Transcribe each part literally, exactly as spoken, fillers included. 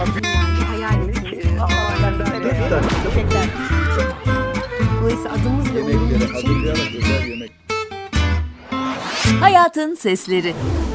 Yani hayal ettik. Dolayısıyla adımız ve umurumuz için. Hayatın Sesleri.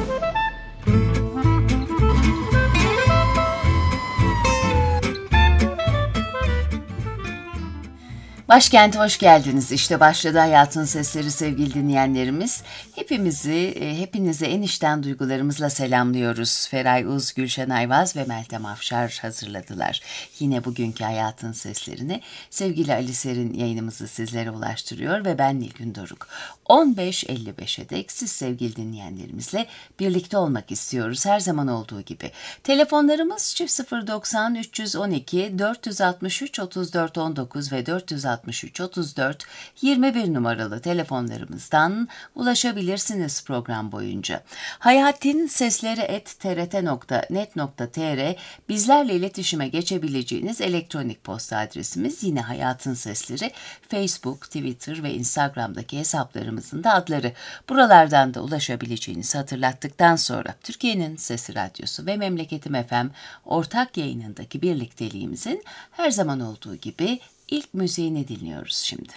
Başkent'e hoş geldiniz. İşte başladı Hayatın Sesleri sevgili dinleyenlerimiz. Hepimizi, hepinize en içten duygularımızla selamlıyoruz. Feray Uz, Gülşen Ayvaz ve Meltem Afşar hazırladılar. Yine bugünkü Hayatın Seslerini sevgili Ali Serin yayınımızı sizlere ulaştırıyor ve ben Nilgün Doruk. on beş elli beşe dek siz sevgili dinleyenlerimizle birlikte olmak istiyoruz her zaman olduğu gibi. Telefonlarımız çift sıfır doksan üç yüz on iki dört altı üç otuz dört on dokuz ve dört altı üç otuz dört yirmi bir numaralı telefonlarımızdan ulaşabilirsiniz program boyunca. Hayatın Sesleri et t r t nokta net nokta t r bizlerle iletişime geçebileceğiniz elektronik posta adresimiz. Yine Hayatın Sesleri Facebook, Twitter ve Instagram'daki hesaplarımızın da adları. Buralardan da ulaşabileceğinizi hatırlattıktan sonra Türkiye'nin Sesi Radyosu ve Memleketim F M ortak yayınındaki birlikteliğimizin her zaman olduğu gibi İlk müziğini dinliyoruz şimdi.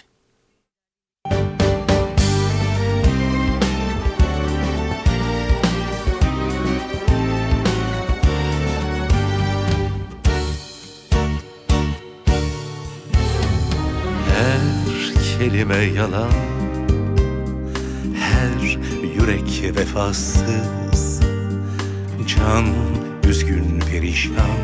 Her kelime yalan, her yürek vefasız, can üzgün perişan,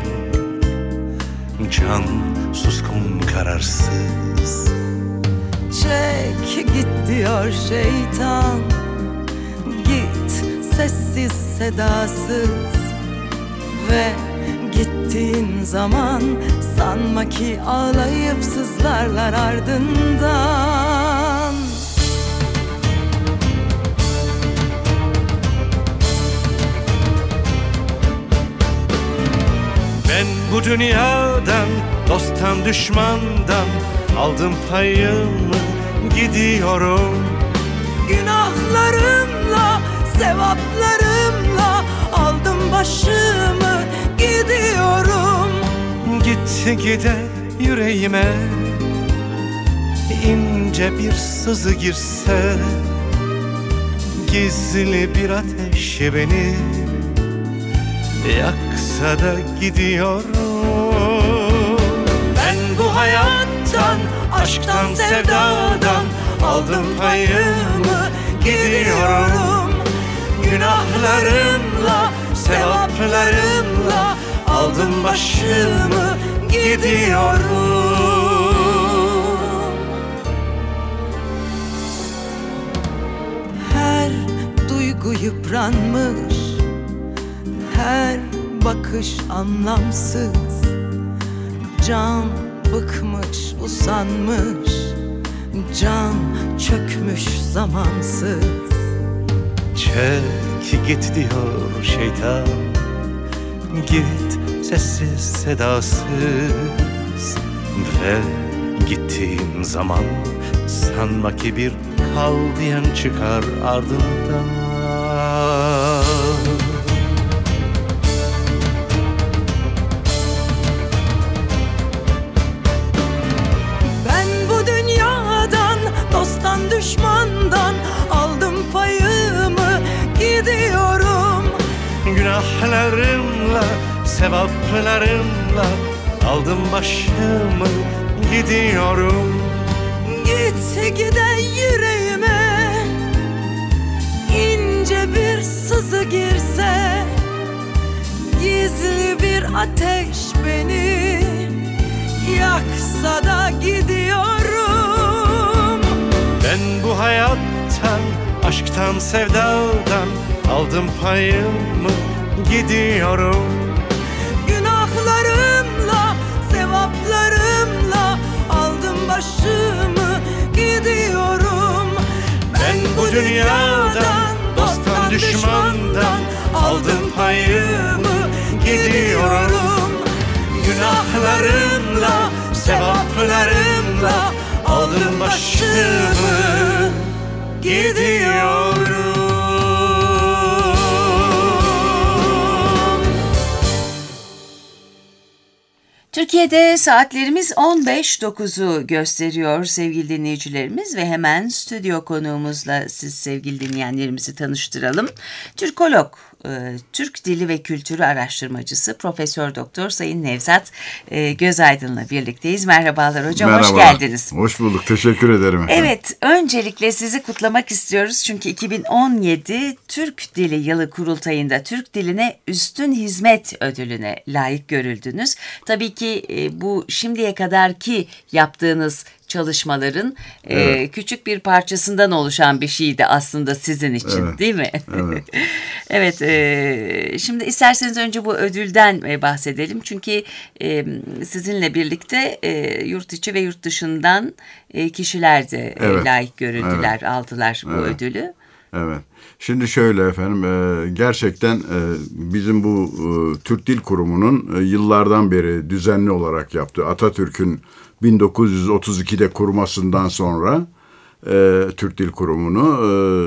can suskun kararsız. Çek git diyor şeytan, git sessiz sedasız. Ve gittiğin zaman sanma ki ağlayıp sızlarlar ardından. Ben bu dünyadan, dosttan düşmandan aldım payımı, gidiyorum. Günahlarımla, sevaplarımla aldım başımı, gidiyorum. Git gide yüreğime ince bir sızı girse, gizli bir ateş beni yaksa da gidiyorum. Ben bu hayattan, aşktan, sevdadan aldım payımı, gidiyorum. Günahlarımla, sevaplarımla aldım başımı, gidiyorum. Her duygu yıpranmış, her bakış anlamsız, can bıkmış, usanmış, can çökmüş zamansız. Çek git diyor şeytan, git sessiz sedasız. Ve gittiğim zaman sanma ki bir kal diyen çıkar ardından. Dosttan düşmandan aldım payımı, gidiyorum. Günahlarımla, sevaplarımla aldım başımı, gidiyorum. Git gide yüreğime ince bir sızı girse, gizli bir ateş beni yaksa da gidiyorum. Ben bu hayattan, aşktan, sevdadan aldım payımı, gidiyorum. Günahlarımla, sevaplarımla aldım başımı, gidiyorum. Ben bu dünyadan, dosttan, düşmandan aldım payımı, gidiyorum. Günahlarımla, sevaplarımla aldım başımı, gidiyorum. Türkiye'de saatlerimiz on beş dokuzu gösteriyor sevgili dinleyicilerimiz ve hemen stüdyo konuğumuzla siz sevgili dinleyenlerimizi tanıştıralım. Türkolog, e, Türk Dili ve Kültürü Araştırmacısı Profesör Doktor Sayın Nevzat e, Gözaydın'la birlikteyiz. Merhabalar hocam, Merhaba. Hoş geldiniz. Hoş bulduk, teşekkür ederim efendim. Evet, öncelikle sizi kutlamak istiyoruz çünkü iki bin on yedi Türk Dili Yılı Kurultayı'nda Türk Diline Üstün Hizmet Ödülüne layık görüldünüz. Tabii ki e, bu şimdiye kadarki yaptığınız çalışmaların evet. e, küçük bir parçasından oluşan bir şeydi aslında sizin için, evet. değil mi? Evet. Evet. E, şimdi isterseniz önce bu ödülden e, bahsedelim. Çünkü e, sizinle birlikte e, yurt içi ve yurt dışından e, kişiler de evet. e, layık görüldüler, evet. aldılar bu evet. ödülü. Evet. Şimdi şöyle efendim, e, gerçekten e, bizim bu e, Türk Dil Kurumu'nun e, yıllardan beri düzenli olarak yaptığı, Atatürk'ün bin dokuz yüz otuz ikide kurmasından sonra e, Türk Dil Kurumu'nu e,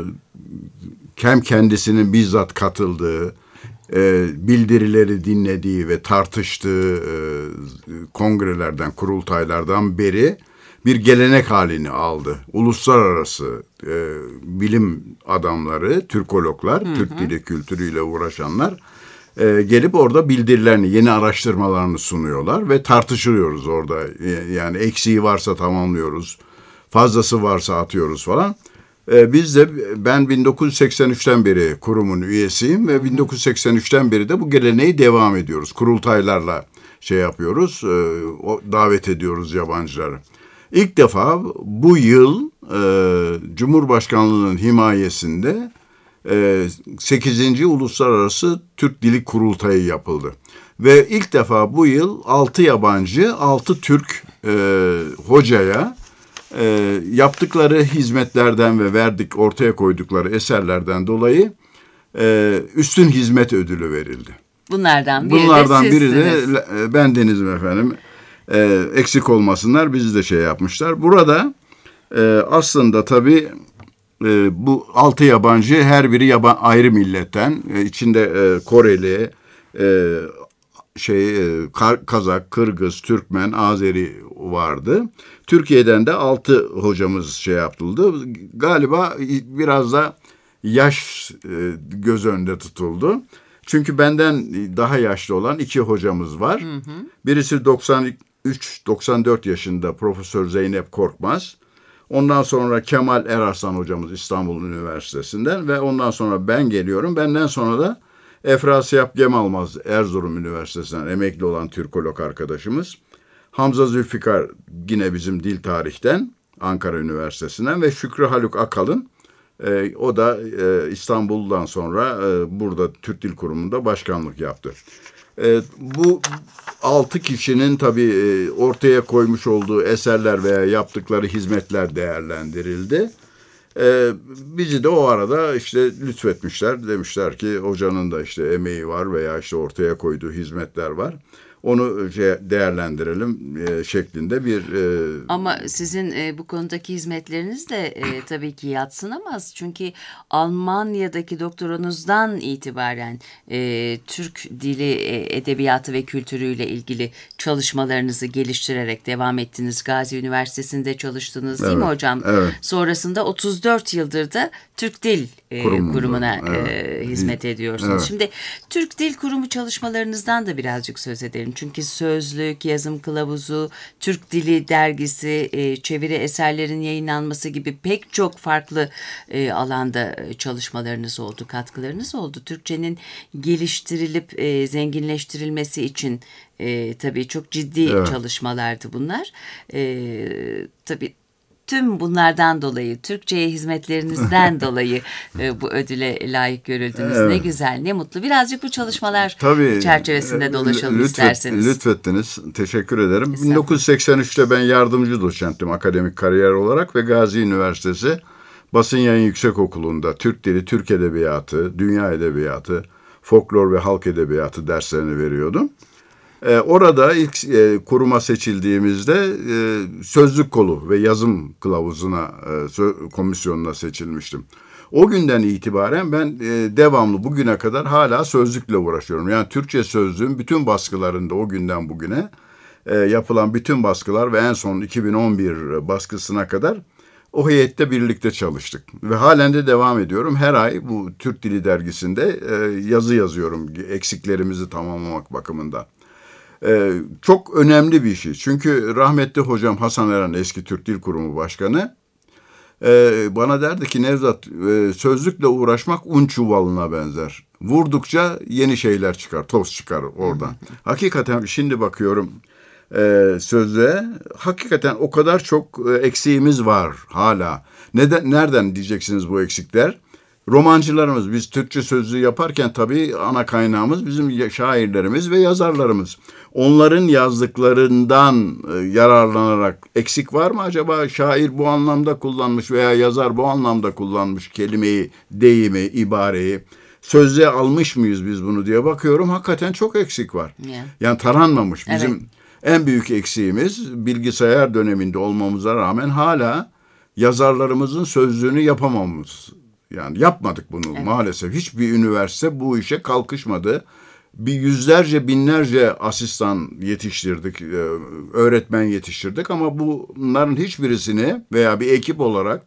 hem kendisinin bizzat katıldığı, e, bildirileri dinlediği ve tartıştığı e, kongrelerden, kurultaylardan beri bir gelenek halini aldı. Uluslararası e, bilim adamları, Türkologlar, hı hı. Türk dili kültürüyle uğraşanlar e, gelip orada bildirilerini, yeni araştırmalarını sunuyorlar ve tartışıyoruz orada. E, yani eksiği varsa tamamlıyoruz, fazlası varsa atıyoruz falan. E, biz de, ben bin dokuz yüz seksen üçten beri kurumun üyesiyim ve bin dokuz yüz seksen üçten beri de bu geleneği devam ediyoruz. Kurultaylarla şey yapıyoruz, e, o, davet ediyoruz yabancıları. İlk defa bu yıl e, Cumhurbaşkanlığı'nın himayesinde e, sekizinci Uluslararası Türk Dili Kurultayı yapıldı. Ve ilk defa bu yıl altı yabancı, altı Türk e, hocaya e, yaptıkları hizmetlerden ve verdik ortaya koydukları eserlerden dolayı e, üstün hizmet ödülü verildi. Bunlardan biri Bunlardan de biri sizsiniz. de bendenizim efendim. Ee, eksik olmasınlar, bizi de şey yapmışlar. Burada e, aslında tabii e, bu altı yabancı, her biri yaban, ayrı milletten, e, içinde e, Koreli, e, şey e, Kazak, Kırgız, Türkmen, Azeri vardı. Türkiye'den de altı hocamız şey yapıldı. Galiba biraz da yaş e, göz önünde tutuldu. Çünkü benden daha yaşlı olan iki hocamız var. Hı hı. Birisi doksan üç doksan dört yaşında Profesör Zeynep Korkmaz. Ondan sonra Kemal Erarslan hocamız İstanbul Üniversitesi'nden ve ondan sonra ben geliyorum. Benden sonra da Efrasiyap Gemalmaz Erzurum Üniversitesi'nden emekli olan Türkolog arkadaşımız. Hamza Zülfikar yine bizim dil tarihten Ankara Üniversitesi'nden ve Şükrü Haluk Akalın. Ee, o da e, İstanbul'dan sonra e, burada Türk Dil Kurumu'nda başkanlık yaptı. E, bu altı kişinin tabii e, ortaya koymuş olduğu eserler veya yaptıkları hizmetler değerlendirildi. E, bizi de o arada işte lütfetmişler. Demişler ki hocanın da işte emeği var veya işte ortaya koyduğu hizmetler var. Onu değerlendirelim e, şeklinde bir... E... Ama sizin e, bu konudaki hizmetleriniz de e, tabii ki yadsınamaz. Çünkü Almanya'daki doktoranızdan itibaren e, Türk dili, e, edebiyatı ve kültürüyle ilgili çalışmalarınızı geliştirerek devam ettiniz. Gazi Üniversitesi'nde çalıştınız, değil evet, mi hocam? Evet. Sonrasında otuz dört yıldır da Türk Dil e, Kurumu'na evet. e, hizmet ediyorsunuz. Evet. Şimdi Türk Dil Kurumu çalışmalarınızdan da birazcık söz edelim. Çünkü sözlük, yazım kılavuzu, Türk Dili dergisi, e, çeviri eserlerin yayınlanması gibi pek çok farklı e, alanda çalışmalarınız oldu, katkılarınız oldu. Türkçenin geliştirilip e, zenginleştirilmesi için e, tabii çok ciddi evet. çalışmalardı bunlar. E, tabii tüm bunlardan dolayı, Türkçe'ye hizmetlerinizden dolayı e, bu ödüle layık görüldünüz. Evet. Ne güzel, ne mutlu. Birazcık bu çalışmalar Tabii, çerçevesinde dolaşalım lütfet, isterseniz. Lütfettiniz. Teşekkür ederim. bin dokuz yüz seksen üçte ben yardımcı doçenttim akademik kariyer olarak ve Gazi Üniversitesi Basın Yayın Yüksekokulu'nda Türk Dili, Türk Edebiyatı, Dünya Edebiyatı, Folklor ve Halk Edebiyatı derslerini veriyordum. Ee, orada ilk e, kuruma seçildiğimizde e, sözlük kolu ve yazım kılavuzuna, e, sö- komisyonuna seçilmiştim. O günden itibaren ben e, devamlı bugüne kadar hala sözlükle uğraşıyorum. Yani Türkçe sözlüğün bütün baskılarında o günden bugüne e, yapılan bütün baskılar ve en son iki bin on bir baskısına kadar o heyette birlikte çalıştık. Ve halen de devam ediyorum. Her ay bu Türk Dili Dergisi'nde e, yazı yazıyorum eksiklerimizi tamamlamak bakımından. E, çok önemli bir şey. Çünkü rahmetli hocam Hasan Eren, eski Türk Dil Kurumu Başkanı, e, bana derdi ki Nevzat, e, sözlükle uğraşmak un çuvalına benzer. Vurdukça yeni şeyler çıkar, toz çıkar oradan. Hakikaten şimdi bakıyorum e, sözlüğe, hakikaten o kadar çok e, eksiğimiz var hala. Neden, nereden diyeceksiniz bu eksikler? Romancılarımız, biz Türkçe sözlüğü yaparken tabii ana kaynağımız bizim şairlerimiz ve yazarlarımız. Onların yazdıklarından e, yararlanarak eksik var mı acaba? Şair bu anlamda kullanmış veya yazar bu anlamda kullanmış kelimeyi, deyimi, ibareyi. Sözlüğe almış mıyız biz bunu diye bakıyorum. Hakikaten çok eksik var. Yeah. Yani taranmamış. Bizim Evet. en büyük eksiğimiz bilgisayar döneminde olmamıza rağmen hala yazarlarımızın sözlüğünü yapamamız. Yani yapmadık bunu evet. maalesef. Hiçbir üniversite bu işe kalkışmadı. Bir yüzlerce, binlerce asistan yetiştirdik, öğretmen yetiştirdik ama bunların hiçbirisini veya bir ekip olarak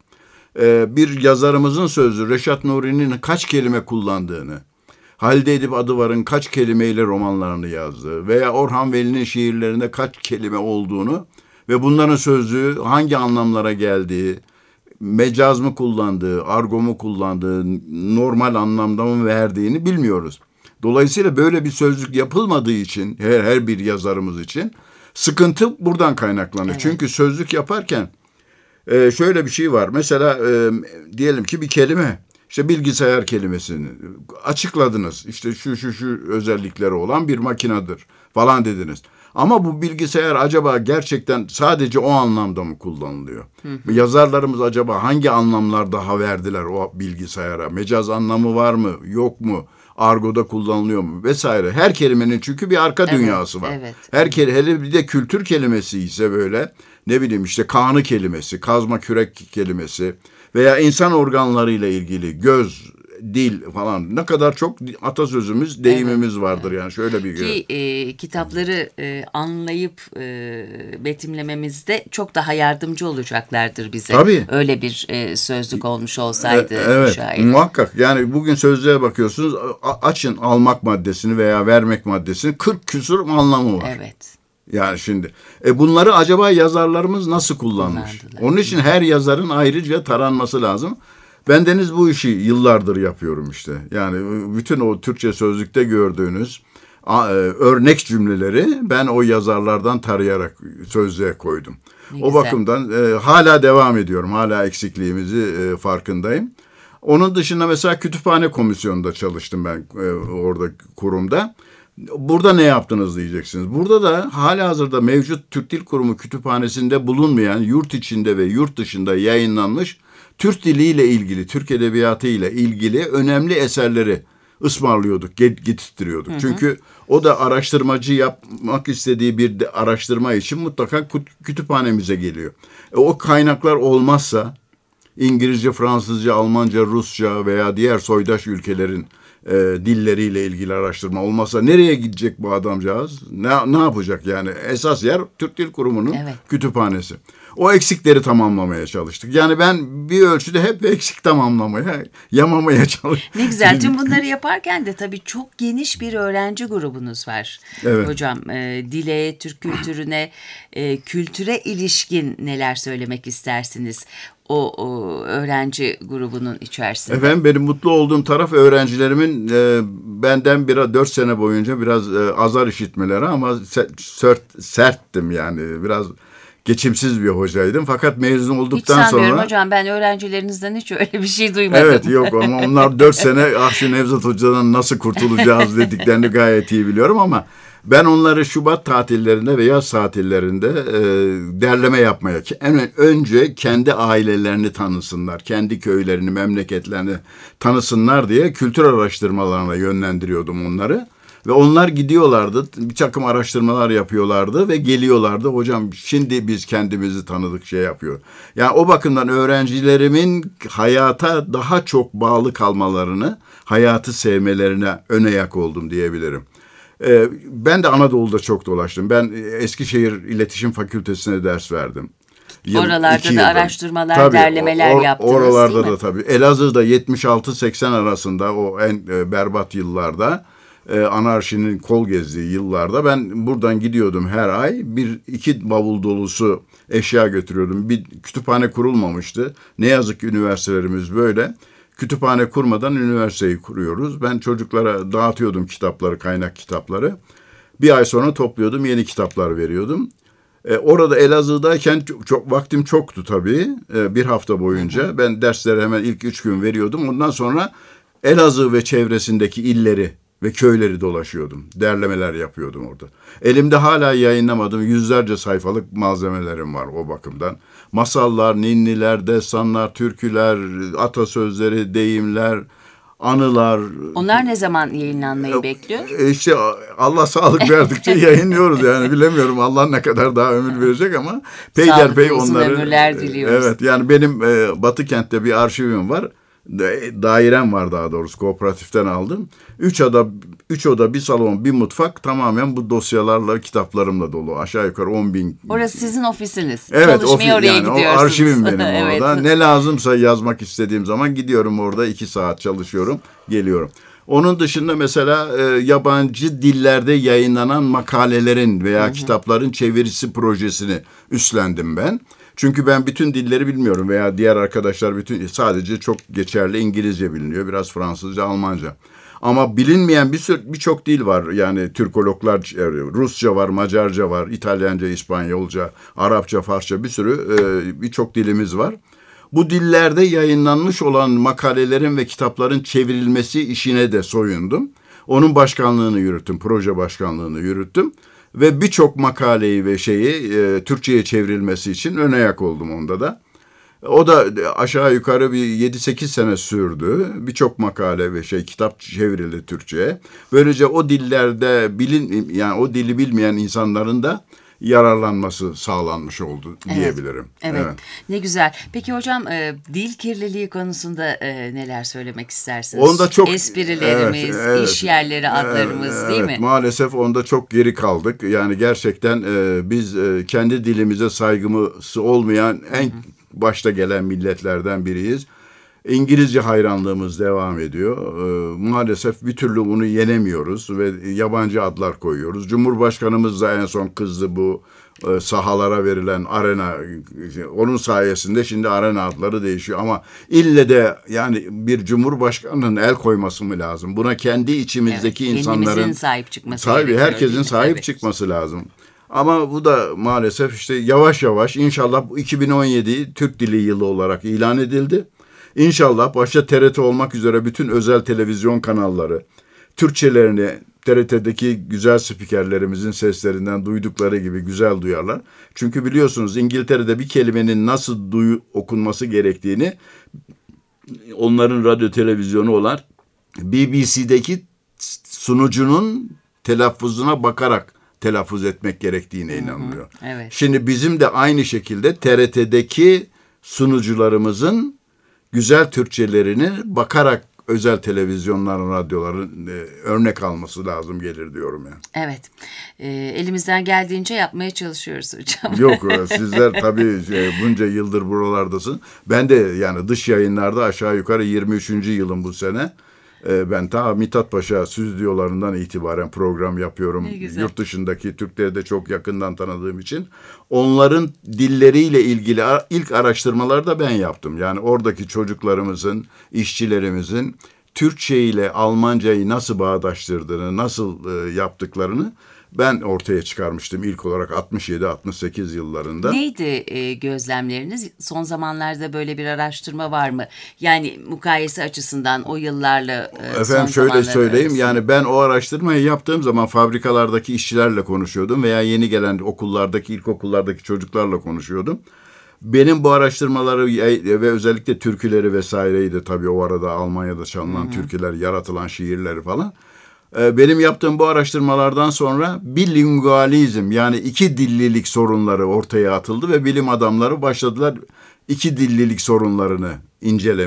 bir yazarımızın sözü Reşat Nuri'nin kaç kelime kullandığını, Halide Edip Adıvar'ın kaç kelimeyle romanlarını yazdığı veya Orhan Veli'nin şiirlerinde kaç kelime olduğunu ve bunların sözlüğü hangi anlamlara geldiği, mecaz mı kullandığı, argo mu kullandığı, normal anlamda mı verdiğini bilmiyoruz. Dolayısıyla böyle bir sözlük yapılmadığı için her, her bir yazarımız için sıkıntı buradan kaynaklanıyor. Evet. Çünkü sözlük yaparken e, şöyle bir şey var. Mesela e, diyelim ki bir kelime, işte bilgisayar kelimesini açıkladınız. İşte şu şu şu özellikleri olan bir makinedir falan dediniz. Ama bu bilgisayar acaba gerçekten sadece o anlamda mı kullanılıyor? Hı hı. Yazarlarımız acaba hangi anlamlar daha verdiler o bilgisayara? Mecaz anlamı var mı, yok mu? Argo'da kullanılıyor mu? Vesaire. Her kelimenin çünkü bir arka evet, dünyası var. Evet. Her kelime, hele bir de kültür kelimesi ise böyle, ne bileyim işte kanı kelimesi, kazma kürek kelimesi veya insan organlarıyla ilgili göz, dil falan, ne kadar çok atasözümüz, deyimimiz evet, vardır yani şöyle bir ki e, kitapları e, anlayıp e, betimlememizde çok daha yardımcı olacaklardır bize. Tabii. Öyle bir e, sözlük olmuş olsaydı. E, evet şair. Muhakkak yani bugün sözlüğe bakıyorsunuz, açın almak maddesini veya vermek maddesini, kırk küsur anlamı var. Evet. Yani şimdi e bunları acaba yazarlarımız nasıl kullanmış? Onun için her yazarın ayrıca taranması lazım. Bendeniz bu işi yıllardır yapıyorum işte. Yani bütün o Türkçe sözlükte gördüğünüz örnek cümleleri ben o yazarlardan tarayarak sözlüğe koydum. Ne o güzel. Bakımdan e, hala devam ediyorum. Hala eksikliğimizi e, farkındayım. Onun dışında mesela kütüphane komisyonunda çalıştım ben e, orada kurumda. Burada ne yaptınız diyeceksiniz. Burada da halihazırda mevcut Türk Dil Kurumu kütüphanesinde bulunmayan, yurt içinde ve yurt dışında yayınlanmış Türk diliyle ilgili, Türk edebiyatı ile ilgili önemli eserleri ısmarlıyorduk, getirttiriyorduk. Hı hı. Çünkü o da araştırmacı yapmak istediği bir araştırma için mutlaka kütüphanemize geliyor. E, o kaynaklar olmazsa İngilizce, Fransızca, Almanca, Rusça veya diğer soydaş ülkelerin e, dilleriyle ilgili araştırma olmazsa nereye gidecek bu adamcağız? Ne, ne yapacak yani? Esas yer Türk Dil Kurumu'nun evet. kütüphanesi. O eksikleri tamamlamaya çalıştık. Yani ben bir ölçüde hep eksik tamamlamaya, yamamaya çalıştım. Ne güzel. Tüm bunları yaparken de tabii çok geniş bir öğrenci grubunuz var. Evet. Hocam e, dile, Türk kültürüne, e, kültüre ilişkin neler söylemek istersiniz? O, o öğrenci grubunun içerisinde. Efendim benim mutlu olduğum taraf öğrencilerimin e, benden biraz dört sene boyunca biraz e, azar işitmeleri ama sert, serttim yani biraz geçimsiz bir hocaydım. Fakat mezun olduktan sonra... Hiç sanmıyorum sonra, hocam ben öğrencilerinizden hiç öyle bir şey duymadım. Evet yok ama onlar dört sene ah şu Nevzat Hoca'dan nasıl kurtulacağız dediklerini gayet iyi biliyorum ama ben onları Şubat tatillerinde ve yaz tatillerinde e, derleme yapmaya, en önce kendi ailelerini tanısınlar, kendi köylerini, memleketlerini tanısınlar diye kültür araştırmalarına yönlendiriyordum onları. Ve onlar gidiyorlardı, bir takım araştırmalar yapıyorlardı ve geliyorlardı. Hocam şimdi biz kendimizi tanıdık şey yapıyor. Yani o bakımdan öğrencilerimin hayata daha çok bağlı kalmalarını, hayatı sevmelerine ön ayak oldum diyebilirim. Ee, ben de Anadolu'da çok dolaştım. Ben Eskişehir İletişim Fakültesi'ne ders verdim. Yıl, Oralarda da yıldır. araştırmalar, tabii, derlemeler or, yaptınız oralarda değil mi? da tabii. Elazığ'da yetmiş altı seksen arasında o en e, berbat yıllarda, e, anarşinin kol gezdiği yıllarda ben buradan gidiyordum her ay. Bir iki bavul dolusu eşya götürüyordum. Bir kütüphane kurulmamıştı. Ne yazık ki üniversitelerimiz böyle. Kütüphane kurmadan üniversiteyi kuruyoruz. Ben çocuklara dağıtıyordum kitapları, kaynak kitapları. Bir ay sonra topluyordum, yeni kitaplar veriyordum. E, orada Elazığ'dayken çok, çok vaktim çoktu tabii. E, bir hafta boyunca ben dersleri hemen ilk üç gün veriyordum. Ondan sonra Elazığ ve çevresindeki illeri ve köyleri dolaşıyordum. Derlemeler yapıyordum orada. Elimde hala yayınlamadığım yüzlerce sayfalık malzemelerim var o bakımdan. Masallar, ninniler, destanlar, türküler, atasözleri, deyimler, anılar. Onlar ne zaman yayınlanmayı bekliyor? E işte Allah sağlık verdikçe yayınlıyoruz yani, bilemiyorum Allah ne kadar daha ömür verecek ama peyderpey uzun onları. ömürler diliyoruz. Evet, yani benim e, Batı kentte bir arşivim var. Dairem var, daha doğrusu kooperatiften aldım. Üç oda, üç oda, bir salon, bir mutfak, tamamen bu dosyalarla, kitaplarımla dolu. Aşağı yukarı on bin. Orası sizin ofisiniz. Evet, Çalışmaya ofis, oraya yani gidiyorsunuz. o arşivim benim Evet. orada. Ne lazımsa yazmak istediğim zaman gidiyorum orada, iki saat çalışıyorum, geliyorum. Onun dışında mesela e, yabancı dillerde yayınlanan makalelerin veya hı hı. kitapların çevirisi projesini üstlendim ben. Çünkü ben bütün dilleri bilmiyorum veya diğer arkadaşlar bütün, sadece çok geçerli İngilizce biliniyor, biraz Fransızca, Almanca. Ama bilinmeyen bir sürü birçok dil var. Yani Türkologlar, Rusça var, Macarca var, İtalyanca, İspanyolca, Arapça, Farsça, bir sürü e, birçok dilimiz var. Bu dillerde yayınlanmış olan makalelerin ve kitapların çevrilmesi işine de soyundum. Onun başkanlığını yürüttüm, proje başkanlığını yürüttüm. Ve birçok makaleyi ve şeyi e, Türkçe'ye çevrilmesi için ön ayak oldum onda da. O da aşağı yukarı bir yedi sekiz sene sürdü. Birçok makale ve şey kitap çevrildi Türkçe'ye. Böylece o dillerde bilin, yani o dili bilmeyen insanların da yararlanması sağlanmış oldu diyebilirim. Evet, evet. Evet. Ne güzel. Peki hocam, e, dil kirliliği konusunda e, neler söylemek istersiniz? Onda çok esprilerimiz, evet, evet, iş yerleri adlarımız, evet, değil evet, mi? Maalesef onda çok geri kaldık. Yani gerçekten e, biz e, kendi dilimize saygımız olmayan en Hı-hı. başta gelen milletlerden biriyiz. İngilizce hayranlığımız devam ediyor. Ee, maalesef bir türlü bunu yenemiyoruz ve yabancı adlar koyuyoruz. Cumhurbaşkanımız da en son kızdı bu e, sahalara verilen arena. Onun sayesinde şimdi arena adları değişiyor. Ama ille de yani bir cumhurbaşkanının el koyması mı lazım? Buna kendi içimizdeki evet, insanların... Kendimizin sahip çıkması tabii, gerekiyor. herkesin sahip evet. çıkması lazım. Ama bu da maalesef işte yavaş yavaş, inşallah iki bin on yedi Türk Dili Yılı olarak ilan edildi. İnşallah başta T R T olmak üzere bütün özel televizyon kanalları Türkçelerini T R T'deki güzel spikerlerimizin seslerinden duydukları gibi güzel duyarlar. Çünkü biliyorsunuz İngiltere'de bir kelimenin nasıl duyu, okunması gerektiğini onların radyo televizyonu olan B B C'deki sunucunun telaffuzuna bakarak telaffuz etmek gerektiğine inanılıyor. Evet. Şimdi bizim de aynı şekilde T R T'deki sunucularımızın güzel Türkçelerini bakarak özel televizyonların, radyoların e, örnek alması lazım gelir diyorum yani. Evet. E, elimizden geldiğince yapmaya çalışıyoruz hocam. Yok, sizler tabii e, bunca yıldır buralardasın. Ben de yani dış yayınlarda aşağı yukarı yirmi üçüncü yılım bu sene. E, ben ta Mithat Paşa stüdyolarından itibaren program yapıyorum. Yurt dışındaki Türkleri de çok yakından tanıdığım için. Onların dilleriyle ilgili ilk araştırmaları da ben yaptım. Yani oradaki çocuklarımızın, işçilerimizin Türkçe ile Almancayı nasıl bağdaştırdığını, nasıl e, yaptıklarını ben ortaya çıkarmıştım ilk olarak altmış yedi altmış sekiz yıllarında. Neydi e, gözlemleriniz? Son zamanlarda böyle bir araştırma var mı? Yani mukayese açısından o yıllarla e, Efendim son şöyle söyleyeyim arasında. Yani ben o araştırmayı yaptığım zaman fabrikalardaki işçilerle konuşuyordum veya yeni gelen okullardaki, ilkokullardaki çocuklarla konuşuyordum. Benim bu araştırmaları ve özellikle türküleri vesaireyi de tabii o arada Almanya'da çalınan Hı-hı. türküler, yaratılan şiirleri falan. Benim yaptığım bu araştırmalardan sonra bilingualizm yani iki dillilik sorunları ortaya atıldı ve bilim adamları başladılar iki dillilik sorunlarını incelemeye.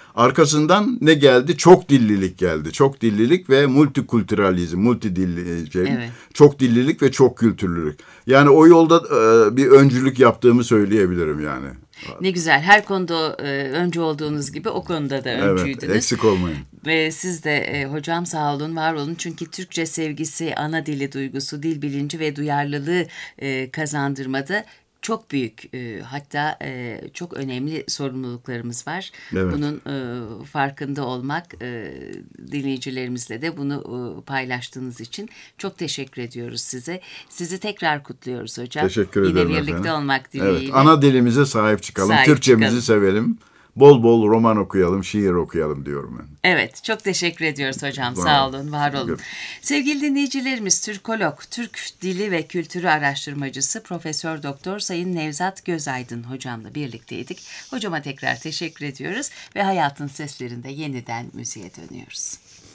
Arkasından ne geldi? Çok dillilik geldi. Çok dillilik ve multikültüralizm, multidilli şey, Evet. çok dillilik ve çok kültürlülük. Yani o yolda e, bir öncülük yaptığımı söyleyebilirim yani. Ne güzel. Her konuda e, öncü olduğunuz gibi o konuda da öncüydünüz. Evet, eksik olmayın. Ve siz de e, hocam sağ olun, var olun. Çünkü Türkçe sevgisi, ana dili duygusu, dil bilinci ve duyarlılığı e, kazandırmada çok büyük, e, hatta e, çok önemli sorumluluklarımız var. Evet. Bunun e, farkında olmak, e, dinleyicilerimizle de bunu e, paylaştığınız için çok teşekkür ediyoruz size. Sizi tekrar kutluyoruz hocam. Teşekkür Yine ederim birlikte efendim. olmak dileğiyle. Evet, ana dilimize sahip çıkalım. Sahip Türkçemizi çıkalım. sevelim. Bol bol roman okuyalım, şiir okuyalım diyorum ben. Evet, çok teşekkür ediyoruz hocam. Var Sağ olun. olun, var olun. Sevgili dinleyicilerimiz, Türkolog, Türk Dili ve Kültürü Araştırmacısı Profesör Doktor Sayın Nevzat Gözaydın hocamla birlikteydik. Hocama tekrar teşekkür ediyoruz ve Hayatın Seslerinde yeniden müziğe dönüyoruz.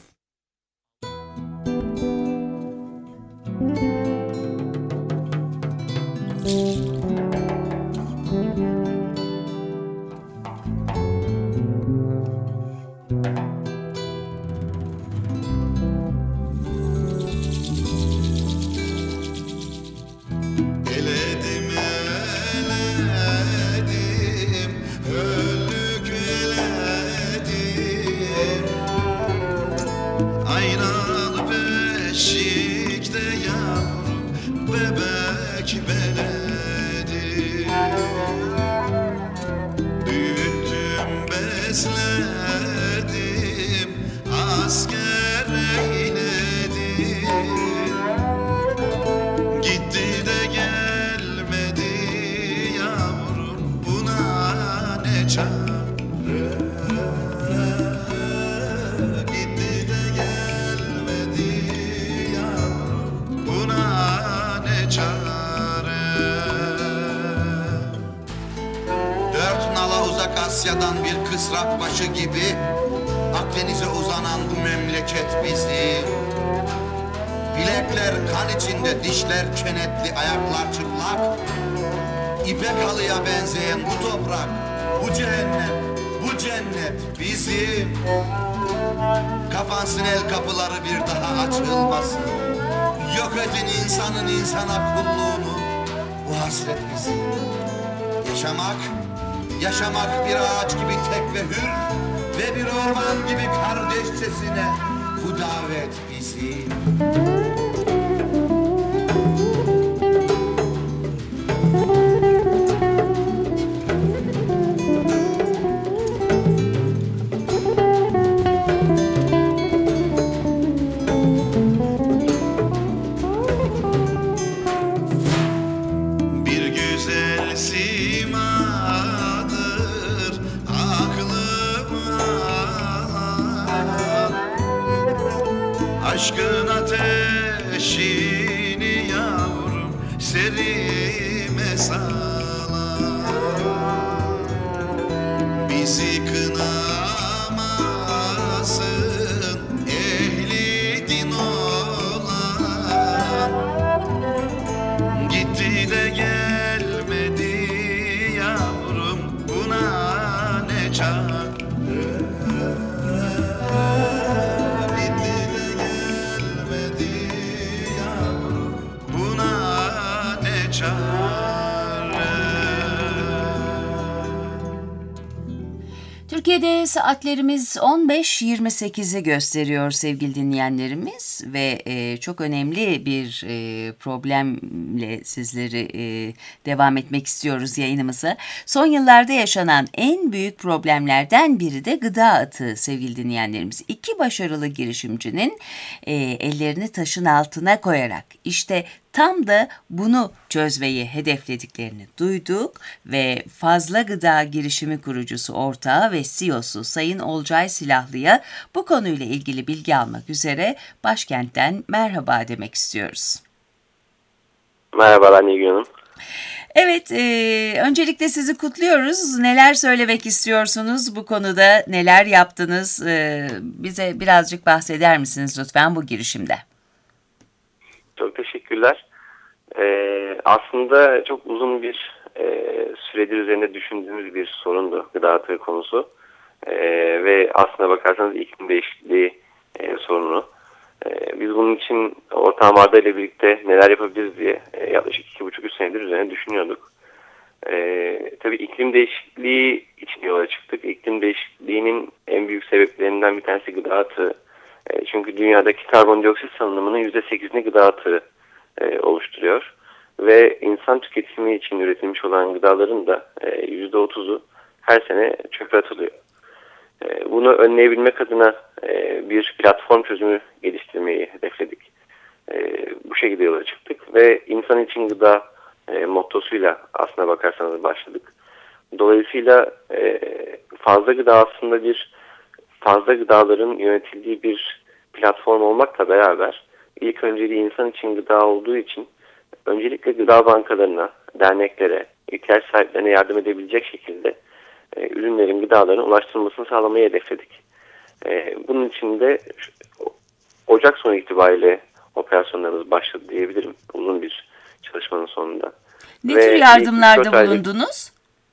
Eledim eledim, öllük eledim. Aynalı beşikte yavrum, bebek beledim. Büyüttüm, besledim, asker eyledim. Gitti de gelmedi yavrum, buna ne çare? Gitti de gelmedi yavrum, buna ne çare? Dört nala uzak Asya'dan bir kısrak başı gibi Akdeniz'e uzanan bu memleket bizim. Bilekler kan içinde, dişler kenetli, ayaklar çıplak. İpek halıya benzeyen bu toprak, bu cehennem, bu cennet bizim. Kapansın el kapıları, bir daha açılmasın. Yok edin insanın insana kulluğunu, bu hasret bizim. Yaşamak, yaşamak bir ağaç gibi tek ve hür ve bir orman gibi kardeşçesine, bu davet bizim. Bir güzel simadır aklıma, aşkın ateşini yavrum serime sala. Bizi kınamasın ehli din olan. Gitti de gelmedi yavrum, buna ne çare? Gitti de gelmedi yavrum, buna ne çare? Türkiye'de saatlerimiz on beş yirmi sekizi gösteriyor sevgili dinleyenlerimiz ve e, çok önemli bir e, problemle sizleri e, devam etmek istiyoruz yayınımıza. Son yıllarda yaşanan en büyük problemlerden biri de gıda atığı sevgili dinleyenlerimiz. İki başarılı girişimcinin e, ellerini taşın altına koyarak işte tam da bunu çözmeyi hedeflediklerini duyduk ve Fazla Gıda girişimi kurucusu, ortağı ve C E O'su Sayın Olcay Silahlı'ya bu konuyla ilgili bilgi almak üzere başkentten merhaba demek istiyoruz. Merhabalar Nilgün Hanım. Evet, e, öncelikle sizi kutluyoruz. Neler söylemek istiyorsunuz bu konuda, neler yaptınız? E, bize birazcık bahseder misiniz lütfen bu girişimde? Çok teşekkürler. Ee, aslında çok uzun bir e, süredir üzerinde düşündüğümüz bir sorundu gıda atığı konusu. e, ve aslına bakarsanız iklim değişikliği e, sorunu. E, biz bunun için ortağım Arda ile birlikte neler yapabiliriz diye e, yaklaşık iki buçuk üç senedir üzerine düşünüyorduk. E, tabii iklim değişikliği için yola çıktık. İklim değişikliğinin en büyük sebeplerinden bir tanesi gıda atığı. E, çünkü dünyadaki karbondioksit salınımının yüzde sekizini gıda atığı e, oluşturuyor. Ve insan tüketimi için üretilmiş olan gıdaların da e, yüzde otuzu her sene çöpe atılıyor. E, bunu önleyebilmek adına e, bir platform çözümü geliştirmeyi hedefledik. E, bu şekilde yola çıktık ve insan için gıda e, mottosuyla aslına bakarsanız başladık. Dolayısıyla e, fazla gıda aslında bir fazla gıdaların yönetildiği bir platform olmakla beraber ilk önceliği insan için gıda olduğu için öncelikle gıda bankalarına, derneklere, ihtiyaç sahiplerine yardım edebilecek şekilde e, ürünlerin, gıdaların ulaştırılmasını sağlamayı hedefledik. E, bunun için de Ocak sonu itibariyle operasyonlarımız başladı diyebilirim uzun bir çalışmanın sonunda. Ne Ve tür yardımlarda aylık, bulundunuz?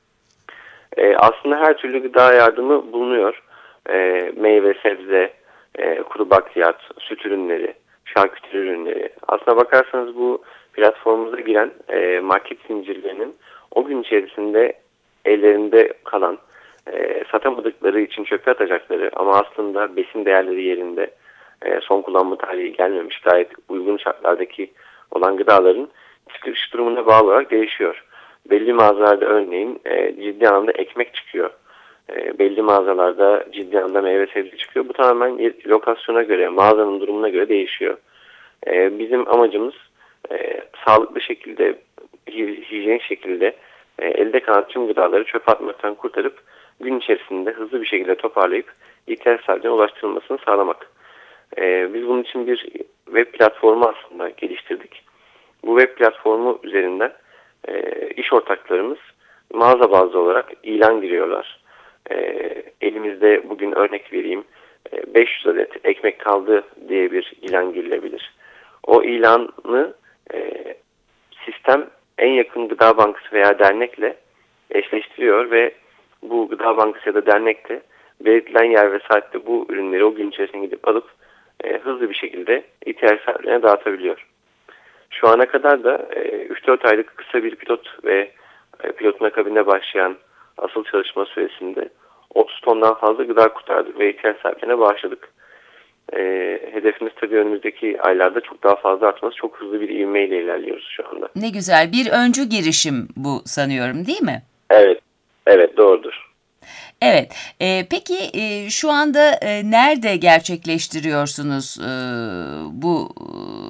E, aslında her türlü gıda yardımı bulunuyor. E, meyve, sebze, e, kuru bakliyat, süt ürünleri, şarküteri ürünleri. Aslına bakarsanız bu platformumuza giren e, market zincirlerinin o gün içerisinde ellerinde kalan, e, satamadıkları için çöpe atacakları ama aslında besin değerleri yerinde, e, son kullanma tarihi gelmemiş gayet uygun şartlardaki olan gıdaların çıkış durumuna bağlı olarak değişiyor. Belli mağazalarda örneğin e, ciddi anlamda ekmek çıkıyor. E, belli mağazalarda ciddi anlamda meyve sebze çıkıyor. Bu tamamen lokasyona göre, mağazanın durumuna göre değişiyor. E, bizim amacımız e, sağlıklı şekilde, hijyenik şekilde e, elde kalan tüm gıdaları çöpe atmaktan kurtarıp gün içerisinde hızlı bir şekilde toparlayıp ihtiyaç sahiplerine ulaştırılmasını sağlamak. E, biz bunun için bir web platformu aslında geliştirdik. Bu web platformu üzerinden e, iş ortaklarımız mağaza bazlı olarak ilan giriyorlar. E, elimizde bugün örnek vereyim e, beş yüz adet ekmek kaldı diye bir ilan girilebilir. O ilanı e, sistem en yakın gıda bankası veya dernekle eşleştiriyor ve bu gıda bankası ya da dernekte belirtilen yer ve saatte bu ürünleri o gün içerisinde gidip alıp e, hızlı bir şekilde ihtiyaç sahiplerine dağıtabiliyor. Şu ana kadar da e, üç dört aylık kısa bir pilot ve e, pilotun akabinde başlayan asıl çalışma süresinde otuz tondan fazla gıda kurtardık ve ihtiyaç sahiplerine bağışladık. E, hedefimiz tabii önümüzdeki aylarda çok daha fazla artması, çok hızlı bir ivmeyle ilerliyoruz şu anda. Ne güzel, bir öncü girişim bu sanıyorum, değil mi? Evet, evet doğrudur. Evet, e, peki e, şu anda e, nerede gerçekleştiriyorsunuz e, bu e,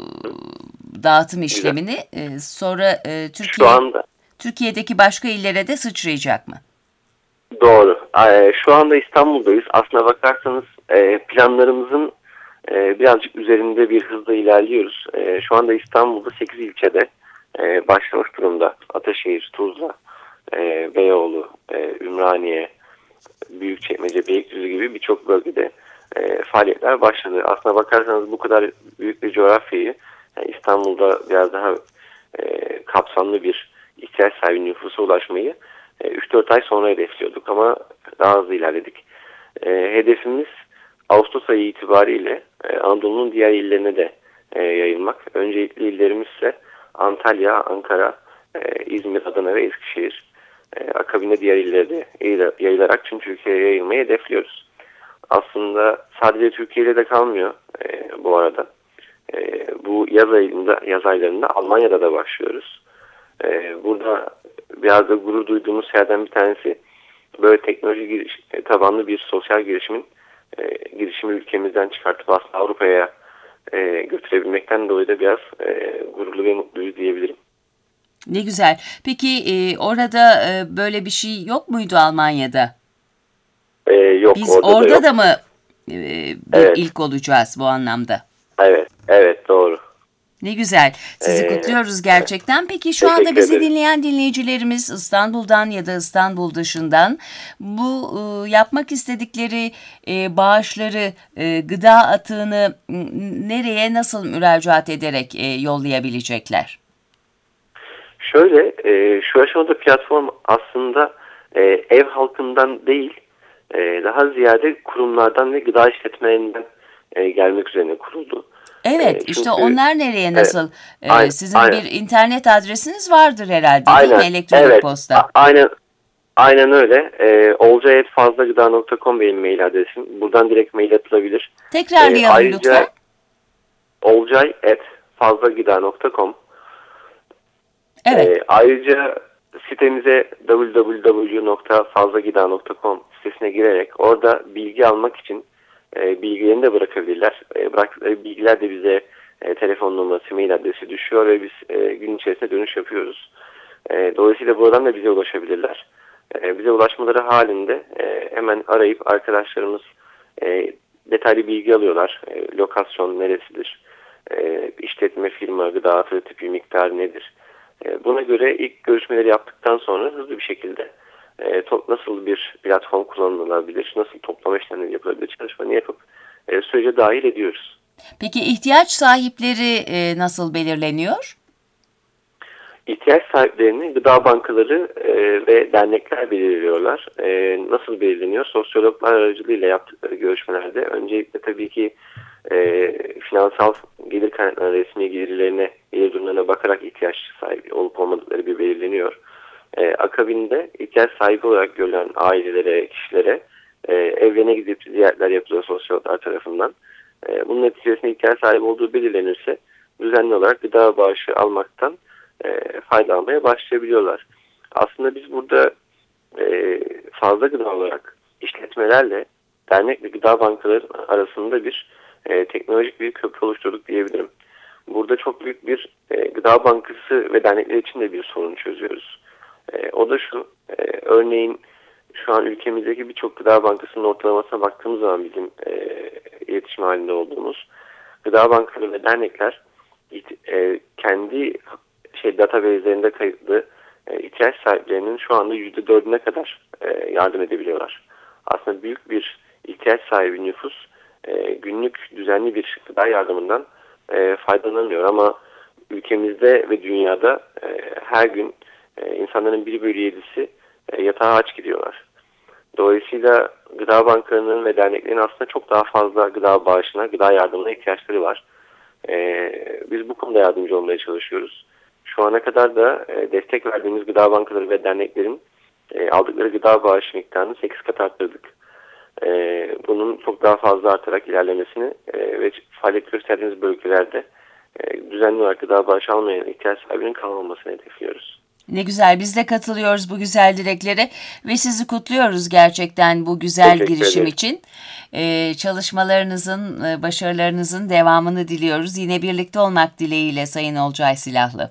dağıtım işlemini? E, sonra e, Türkiye, Şu anda Türkiye'deki başka illere de sıçrayacak mı? doğru. E, şu anda İstanbul'dayız. Aslına bakarsanız e, planlarımızın e, birazcık üzerinde bir hızla ilerliyoruz. E, şu anda İstanbul'da sekiz ilçede e, başlamış durumda. Ataşehir, Tuzla, e, Beyoğlu, e, Ümraniye, Büyükçekmece, Beylikdüzü gibi birçok bölgede e, faaliyetler başladı. Aslına bakarsanız bu kadar büyük bir coğrafyayı yani İstanbul'da biraz daha e, kapsamlı bir ihtiyaç sahibi nüfusa ulaşmayı e, üç dört ay sonra hedefliyorduk ama daha hızlı ilerledik. E, hedefimiz Ağustos ayı itibariyle e, Anadolu'nun diğer illerine de e, yayılmak. Öncelikli illerimiz ise Antalya, Ankara, e, İzmir, Adana ve Eskişehir. E, akabinde diğer illere de yayılarak tüm Türkiye'ye yayılmayı hedefliyoruz. Aslında sadece Türkiye ile de kalmıyor e, bu arada. E, bu yaz ayında, yaz aylarında Almanya'da da başlıyoruz. E, burada biraz da gurur duyduğumuz yerden bir tanesi böyle teknoloji giriş, e, tabanlı bir sosyal girişimin e, girişimi ülkemizden çıkartıp aslında Avrupa'ya e, götürebilmekten dolayı da biraz e, gururlu ve mutluyuz diyebilirim. Ne güzel. Peki e, orada e, böyle bir şey yok muydu Almanya'da? E, yok. Biz orada, orada da, da mı e, bir Evet. ilk olacağız bu anlamda? Evet, evet doğru. Ne güzel. Sizi Ee, kutluyoruz gerçekten. Peki şu teşekkür anda bizi ederim. dinleyen dinleyicilerimiz İstanbul'dan ya da İstanbul dışından bu e, yapmak istedikleri e, bağışları, e, gıda atığını n- nereye nasıl müracaat ederek e, yollayabilecekler? Şöyle, e, şu aşamada platform aslında e, ev halkından değil, e, daha ziyade kurumlardan ve gıda işletmelerinden e, gelmek üzerine kuruldu. Evet, E, işte çünkü- onlar nereye nasıl? Ee, aynen, sizin aynen. bir internet adresiniz vardır herhalde, Aynen, değil mi? Elektronik evet, posta. a- aynen, aynen öyle. E, olcay et fazlagıda nokta com benim mail adresim. Buradan direkt mail atılabilir. Tekrarlayalım E, ayrıca lütfen. olcay et fazlagıda nokta com. Evet. E, ayrıca sitemize double-u double-u double-u nokta fazlagıda nokta com sitesine girerek orada bilgi almak için e, bilgilerini de bırakabilirler. E, bıraktıkları bilgiler de bize e, telefon numarası, mail adresi düşüyor ve biz e, gün içerisinde dönüş yapıyoruz. E, dolayısıyla buradan da bize ulaşabilirler. E, bize ulaşmaları halinde e, hemen arayıp arkadaşlarımız e, detaylı bilgi alıyorlar. E, lokasyon neresidir? E, işletme, firma, gıda atığı tipi, miktar nedir? E, buna göre ilk görüşmeleri yaptıktan sonra hızlı bir şekilde e, to- nasıl bir platform kullanılabilir, nasıl toplama işlemleri yapılabilir çalışmalarını yapıp e, sürece dahil ediyoruz. Peki ihtiyaç sahipleri e, nasıl belirleniyor? İhtiyaç sahiplerini gıda bankaları e, ve dernekler belirliyorlar. E, nasıl belirleniyor? Sosyologlar aracılığıyla yaptıkları görüşmelerde öncelikle tabii ki e, finansal gelir kaynakları resmi gelirlerine, gelir durumlarına bakarak ihtiyaç sahibi olup olmadıkları bir belirleniyor. E, akabinde ihtiyaç sahibi olarak görülen ailelere, kişilere e, evlerine gidip ziyaretler yapılıyor sosyologlar tarafından. E, bunun neticesinde ihtiyaç sahibi olduğu belirlenirse düzenli olarak gıda bağışı almaktan e, faydalanmaya başlayabiliyorlar. Aslında biz burada e, fazla gıda olarak işletmelerle dernek ve gıda bankaları arasında bir e, teknolojik bir köprü oluşturduk diyebilirim. Burada çok büyük bir e, gıda bankası ve dernekler için de bir sorun çözüyoruz. E, o da şu, e, örneğin şu an ülkemizdeki birçok gıda bankasının ortalamasına baktığımız zaman bizim e, iletişim halinde olduğumuz gıda bankaları ve dernekler e, kendi şey database'lerinde kayıtlı e, ihtiyaç sahiplerinin şu anda yüzde dördüne kadar e, yardım edebiliyorlar. Aslında büyük bir ihtiyaç sahibi nüfus e, günlük düzenli bir gıda yardımından e, faydalanamıyor ama ülkemizde ve dünyada e, her gün e, insanların bir bölü yedisi e, yatağa aç gidiyorlar. Dolayısıyla gıda bankalarının ve derneklerin aslında çok daha fazla gıda bağışına, gıda yardımına ihtiyaçları var. E, biz bu konuda yardımcı olmaya çalışıyoruz. Şu ana kadar da e, destek verdiğimiz gıda bankaları ve derneklerin e, aldıkları gıda bağışı miktarını sekiz kat arttırdık. E, bunun çok daha fazla artarak ilerlemesini e, ve faaliyet gösterdiğimiz bölgelerde e, düzenli olarak gıda bağışı almayan ihtiyaç sahibinin kalmamasını hedefliyoruz. Ne güzel, biz de katılıyoruz bu güzel dileklere ve sizi kutluyoruz gerçekten bu güzel Teşekkür girişim ederim. için. Ee, çalışmalarınızın, e, başarılarınızın devamını diliyoruz. Yine birlikte olmak dileğiyle Sayın Olcay Silahlı.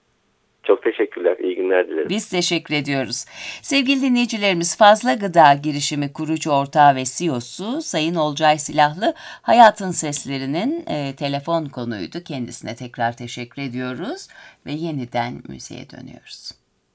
Çok teşekkürler, iyi günler dilerim. Biz teşekkür ediyoruz. Sevgili dinleyicilerimiz, Fazla Gıda girişimi kurucu ortağı ve C E O'su Sayın Olcay Silahlı, Hayatın Seslerinin e, telefon konuydu. Kendisine tekrar teşekkür ediyoruz ve yeniden müziğe dönüyoruz.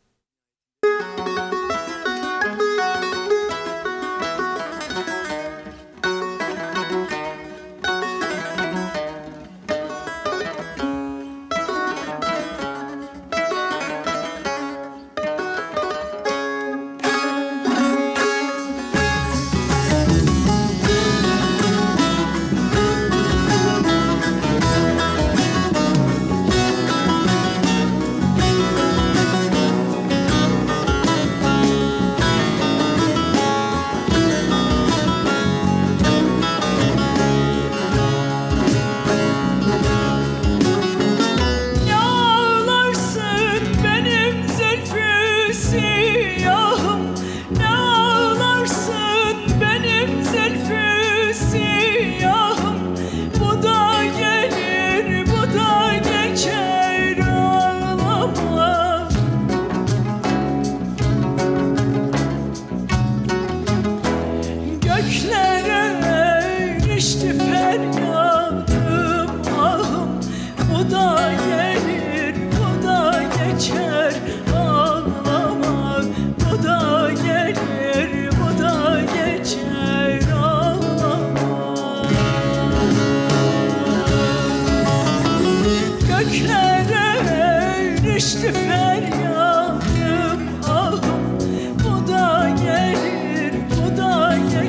Düştü feryadım ahım, bu da gelir, bu da gelir.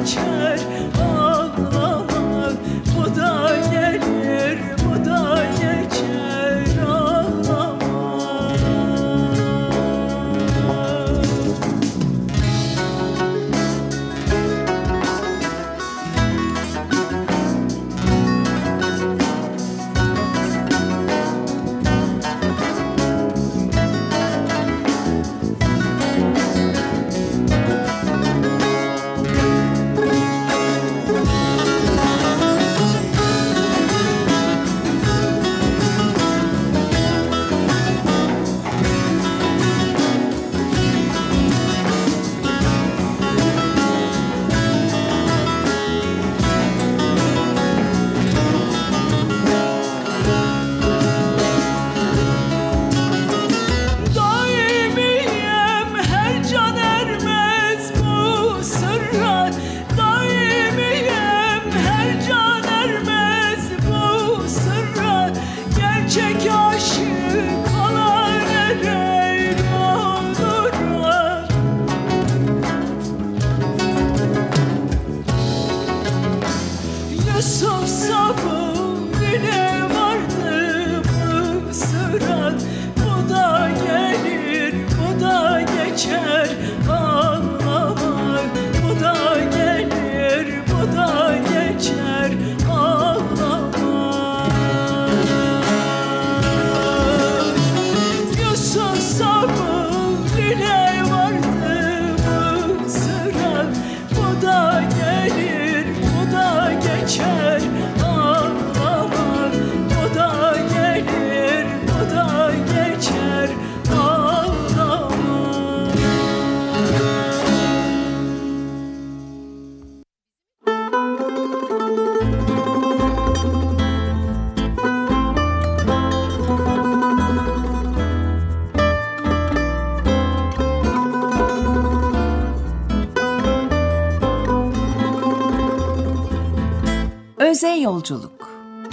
Özel Yolculuk.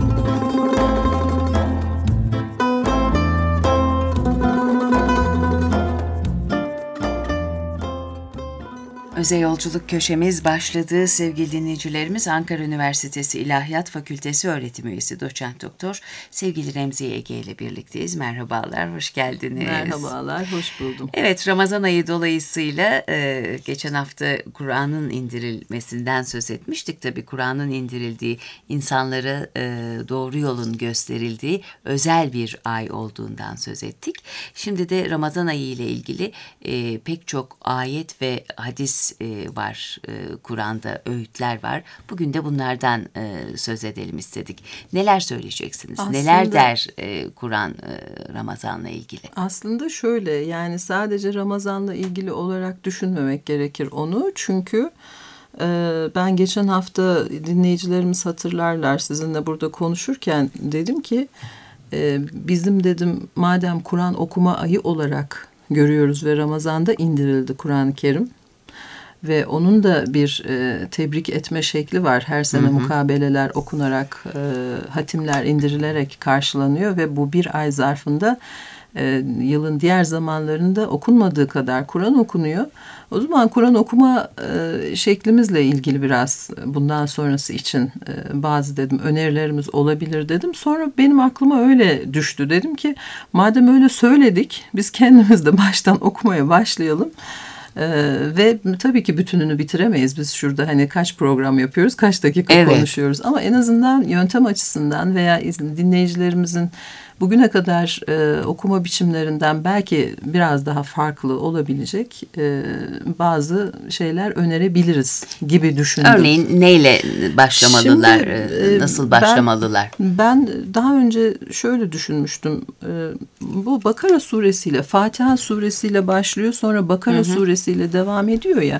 Özel Yolculuk köşemiz başladı. Sevgili dinleyicilerimiz, Ankara Üniversitesi İlahiyat Fakültesi öğretim üyesi doçent doktor sevgili Remziye Ege ile birlikteyiz. Merhabalar, hoş geldiniz. Merhabalar, hoş buldum. Evet, Ramazan ayı dolayısıyla e, geçen hafta Kur'an'ın indirilmesinden söz etmiştik. Tabii Kur'an'ın indirildiği, insanlara e, doğru yolun gösterildiği özel bir ay olduğundan söz ettik. Şimdi de Ramazan ayı ile ilgili e, pek çok ayet ve hadis e, var. E, Kur'an'da öğütler var. Bugün de bunlardan e, söz edelim istedik. Neler söyleyeceksiniz? Aslında, Neler der e, Kur'an e, Ramazan'la ilgili? Aslında şöyle, yani sadece Ramazan'la ilgili olarak düşünmemek gerekir onu. Çünkü e, ben geçen hafta, dinleyicilerimiz hatırlarlar, sizinle burada konuşurken dedim ki e, bizim dedim madem Kur'an okuma ayı olarak görüyoruz ve Ramazan'da indirildi Kur'an-ı Kerim. Ve onun da bir e, tebrik etme şekli var. Her sene hı hı. mukabeleler okunarak, e, hatimler indirilerek karşılanıyor ve bu bir ay zarfında e, yılın diğer zamanlarında okunmadığı kadar Kur'an okunuyor. O zaman Kur'an okuma e, şeklimizle ilgili biraz bundan sonrası için e, bazı dedim önerilerimiz olabilir dedim. Sonra benim aklıma öyle düştü. Dedim ki madem öyle söyledik, biz kendimiz de baştan okumaya başlayalım. Ee, ve tabii ki bütününü bitiremeyiz. Biz şurada hani kaç program yapıyoruz, kaç dakika evet. konuşuyoruz. Ama en azından yöntem açısından veya dinleyicilerimizin bugüne kadar e, okuma biçimlerinden belki biraz daha farklı olabilecek e, bazı şeyler önerebiliriz gibi düşündüm. Örneğin neyle başlamalılar, Şimdi, e, nasıl başlamalılar? Ben, ben daha önce şöyle düşünmüştüm. E, bu Bakara suresiyle, Fatiha suresiyle başlıyor, sonra Bakara hı hı. suresiyle devam ediyor ya.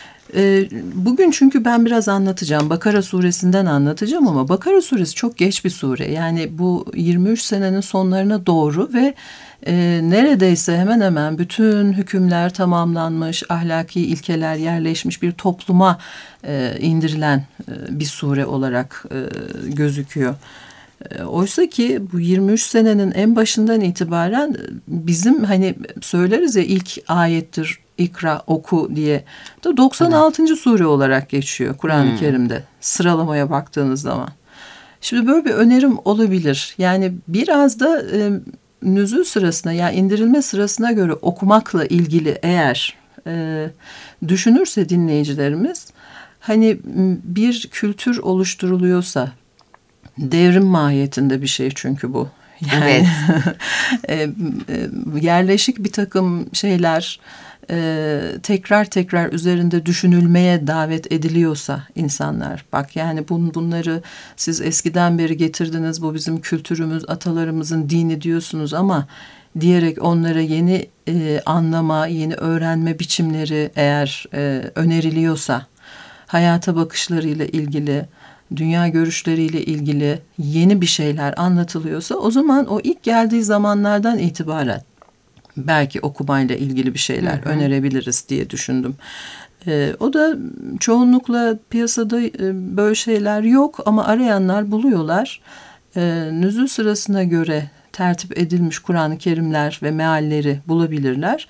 Bugün çünkü ben biraz anlatacağım. Bakara suresinden anlatacağım ama Bakara suresi çok geç bir sure. Yani bu yirmi üç senenin sonlarına doğru ve e, neredeyse hemen hemen bütün hükümler tamamlanmış, ahlaki ilkeler yerleşmiş bir topluma e, indirilen e, bir sure olarak e, gözüküyor. Oysa ki bu yirmi üç senenin en başından itibaren bizim hani söyleriz ya ilk ayettir, İkra, oku diye da doksan altıncı sure olarak geçiyor Kur'an-ı hmm. Kerim'de sıralamaya baktığınız zaman. Şimdi böyle bir önerim olabilir. Yani biraz da e, nüzul sırasına, yani indirilme sırasına göre okumakla ilgili eğer e, düşünürse dinleyicilerimiz, hani bir kültür oluşturuluyorsa, devrim mahiyetinde bir şey çünkü bu. Yani evet. yerleşik bir takım şeyler e, tekrar tekrar üzerinde düşünülmeye davet ediliyorsa insanlar, bak yani bun, bunları siz eskiden beri getirdiniz, bu bizim kültürümüz, atalarımızın dini diyorsunuz ama diyerek onlara yeni e, anlama, yeni öğrenme biçimleri eğer e, öneriliyorsa, hayata bakışlarıyla ilgili, dünya görüşleriyle ilgili yeni bir şeyler anlatılıyorsa, o zaman o ilk geldiği zamanlardan itibaren belki okumayla ilgili bir şeyler hı hı. önerebiliriz diye düşündüm. Ee, o da çoğunlukla piyasada e, böyle şeyler yok ama arayanlar buluyorlar. Ee, nüzul sırasına göre tertip edilmiş Kur'an-ı Kerimler ve mealleri bulabilirler.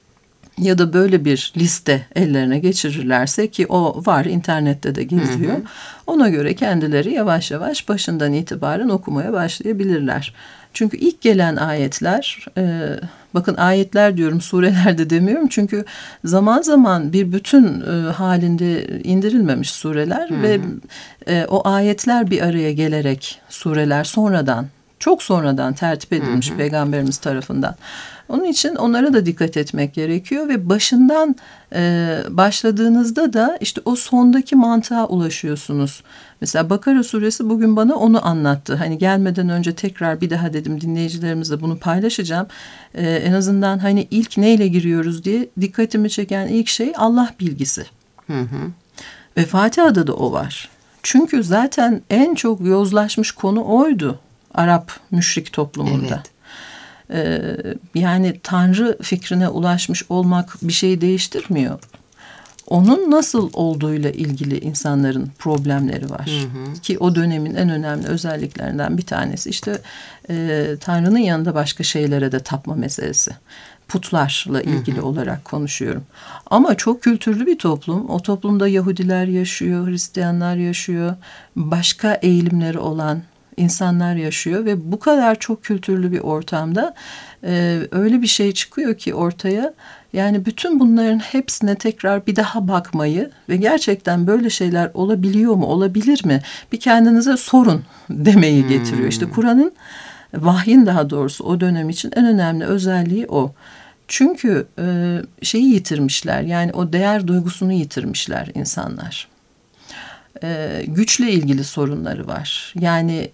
Ya da böyle bir liste ellerine geçirirlerse, ki o var, internette de geziyor. Hı hı. Ona göre kendileri yavaş yavaş başından itibaren okumaya başlayabilirler. Çünkü ilk gelen ayetler, e, bakın ayetler diyorum, surelerde demiyorum. Çünkü zaman zaman bir bütün e, halinde indirilmemiş sureler hı hı. ve e, o ayetler bir araya gelerek sureler sonradan, çok sonradan tertip edilmiş hı hı. Peygamberimiz tarafından. Onun için onlara da dikkat etmek gerekiyor ve başından e, başladığınızda da işte o sondaki mantığa ulaşıyorsunuz. Mesela Bakara suresi bugün bana onu anlattı. Hani gelmeden önce tekrar bir daha dedim, dinleyicilerimizle bunu paylaşacağım. E, en azından hani ilk neyle giriyoruz diye dikkatimi çeken ilk şey Allah bilgisi. Hı hı. Ve Fatiha'da da o var. Çünkü zaten en çok yozlaşmış konu oydu Arap müşrik toplumunda. Evet. Yani Tanrı fikrine ulaşmış olmak bir şey değiştirmiyor. onun nasıl olduğuyla ilgili insanların problemleri var. Hı hı. Ki o dönemin en önemli özelliklerinden bir tanesi işte e, Tanrı'nın yanında başka şeylere de tapma meselesi. Putlarla ilgili hı hı. olarak konuşuyorum. Ama çok kültürlü bir toplum. O toplumda Yahudiler yaşıyor, Hristiyanlar yaşıyor, başka eğilimleri olan insanlar yaşıyor ve bu kadar çok kültürlü bir ortamda e, öyle bir şey çıkıyor ki ortaya. Yani bütün bunların hepsine tekrar bir daha bakmayı ve gerçekten böyle şeyler olabiliyor mu, olabilir mi? Bir kendinize sorun demeyi getiriyor. Hmm. İşte Kur'an'ın, vahyin daha doğrusu o dönem için en önemli özelliği o. Çünkü e, şeyi yitirmişler, yani o değer duygusunu yitirmişler insanlar. E, güçle ilgili sorunları var. Yani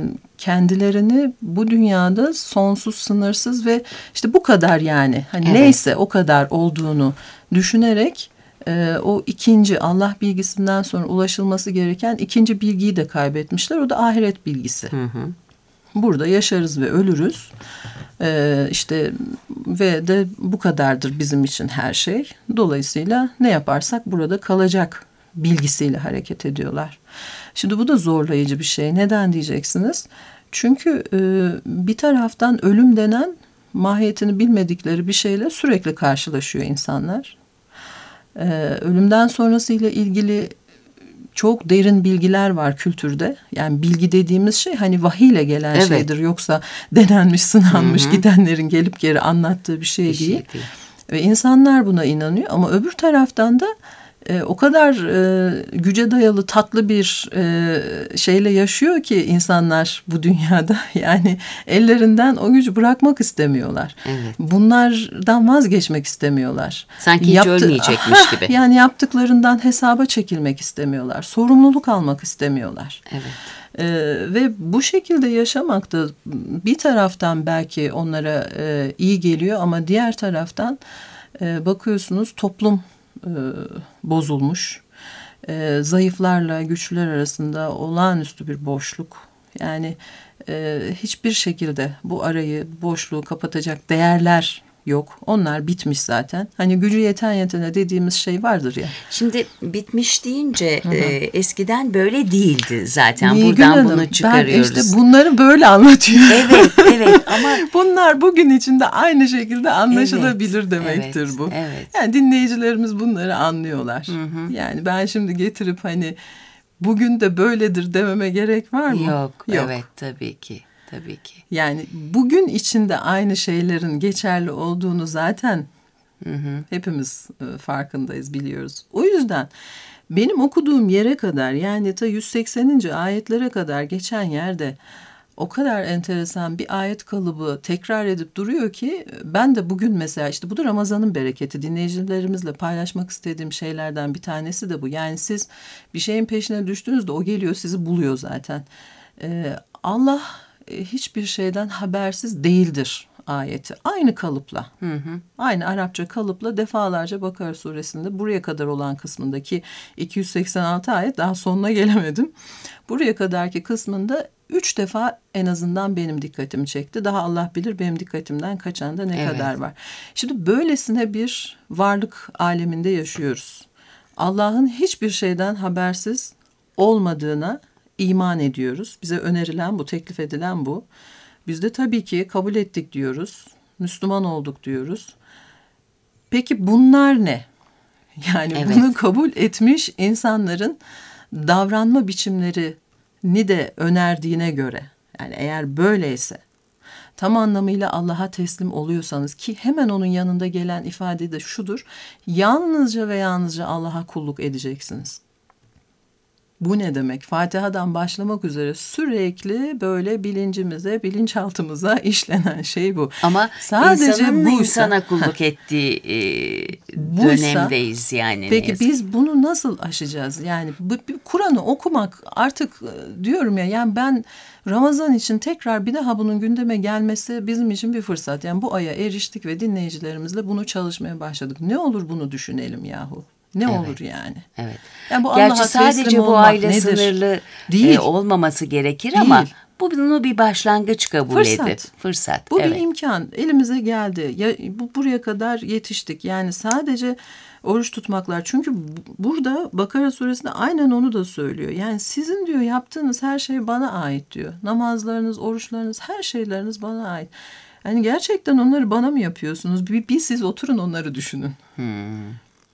kendilerini bu dünyada sonsuz, sınırsız ve işte bu kadar, yani hani evet. neyse o kadar olduğunu düşünerek e, o ikinci Allah bilgisinden sonra ulaşılması gereken ikinci bilgiyi de kaybetmişler. O da ahiret bilgisi. Hı hı. Burada yaşarız ve ölürüz. Ee, işte ve de bu kadardır bizim için her şey. Dolayısıyla ne yaparsak burada kalacak bilgisiyle hareket ediyorlar. Şimdi bu da zorlayıcı bir şey. Neden diyeceksiniz? Çünkü e, bir taraftan ölüm denen mahiyetini bilmedikleri bir şeyle sürekli karşılaşıyor insanlar. E, ölümden sonrasıyla ilgili çok derin bilgiler var kültürde. Yani bilgi dediğimiz şey hani vahiyle gelen evet. şeydir. Yoksa denenmiş, sınanmış, Hı-hı. gidenlerin gelip geri anlattığı bir şey, bir şey değil. değil. Ve insanlar buna inanıyor ama öbür taraftan da e, o kadar e, güce dayalı tatlı bir e, şeyle yaşıyor ki insanlar bu dünyada. Yani ellerinden o gücü bırakmak istemiyorlar. Evet. Bunlardan vazgeçmek istemiyorlar. Sanki hiç Yaptı- ölmeyecekmiş gibi. Yani yaptıklarından hesaba çekilmek istemiyorlar. Sorumluluk almak istemiyorlar. Evet. Ee, ve bu şekilde yaşamak da bir taraftan belki onlara e, iyi geliyor ama diğer taraftan e, bakıyorsunuz toplum e, bozulmuş. E, zayıflarla güçlüler arasında olağanüstü bir boşluk. Yani e, hiçbir şekilde bu arayı, boşluğu kapatacak değerler yok. Onlar bitmiş zaten. Hani gücü yeten yetene dediğimiz şey vardır ya. Şimdi bitmiş deyince e, eskiden böyle değildi zaten. Nilgün Buradan Hanım, bunu çıkarıyoruz. Ben işte bunları böyle anlatıyorum. Evet, evet ama bunlar bugün içinde aynı şekilde anlaşılabilir evet, demektir evet, bu. Evet. Yani dinleyicilerimiz bunları anlıyorlar. Hı hı. Yani ben şimdi getirip hani bugün de böyledir dememe gerek var mı? Yok, Yok. evet tabii ki. Tabii ki. Yani bugün içinde aynı şeylerin geçerli olduğunu zaten hı hı. hepimiz farkındayız, biliyoruz. O yüzden benim okuduğum yere kadar, yani ta yüz sekseninci ayetlere kadar geçen yerde o kadar enteresan bir ayet kalıbı tekrar edip duruyor ki ben de bugün mesela işte bu da Ramazan'ın bereketi, dinleyicilerimizle paylaşmak istediğim şeylerden bir tanesi de bu. Yani siz bir şeyin peşine düştüğünüzde o geliyor, sizi buluyor zaten. Ee, Allah hiçbir şeyden habersiz değildir ayeti. Aynı kalıpla, hı hı. aynı Arapça kalıpla defalarca Bakara suresinde buraya kadar olan kısmındaki iki yüz seksen altı ayet, daha sonuna gelemedim. Buraya kadarki kısmında üç defa en azından benim dikkatimi çekti. Daha Allah bilir benim dikkatimden kaçan da ne evet. kadar var. Şimdi böylesine bir varlık aleminde yaşıyoruz. Allah'ın hiçbir şeyden habersiz olmadığına iman ediyoruz. Bize önerilen bu, teklif edilen bu. Biz de tabii ki kabul ettik diyoruz. Müslüman olduk diyoruz. Peki bunlar ne? Yani evet. bunu kabul etmiş insanların davranma biçimlerini de önerdiğine göre, yani eğer böyleyse, tam anlamıyla Allah'a teslim oluyorsanız, ki hemen onun yanında gelen ifade de şudur: yalnızca ve yalnızca Allah'a kulluk edeceksiniz. Bu ne demek? Fatiha'dan başlamak üzere sürekli böyle bilincimize, bilinçaltımıza işlenen şey bu. Ama sadece insanın buysa, insana kulluk ettiği e, dönemdeyiz yani. Peki biz bunu nasıl aşacağız? Yani bu, Kur'an'ı okumak artık diyorum ya, yani ben Ramazan için tekrar bir daha bunun gündeme gelmesi bizim için bir fırsat. Yani bu aya eriştik ve dinleyicilerimizle bunu çalışmaya başladık. Ne olur bunu düşünelim yahu. Ne evet. olur yani? Evet. Yani bu Gerçi sadece bu aile nedir? sınırlı değil. E, olmaması gerekir değil. Ama Bu bunu bir başlangıç kabul Fırsat. edip. Fırsat. Bu evet. bir imkan. Elimize geldi. Ya, bu, buraya kadar yetiştik. Yani sadece oruç tutmaklar. Çünkü burada Bakara suresinde aynen onu da söylüyor. Yani sizin diyor yaptığınız her şey bana ait diyor. Namazlarınız, oruçlarınız, her şeyleriniz bana ait. Yani gerçekten onları bana mı yapıyorsunuz? Bir, bir siz oturun onları düşünün. Hmm.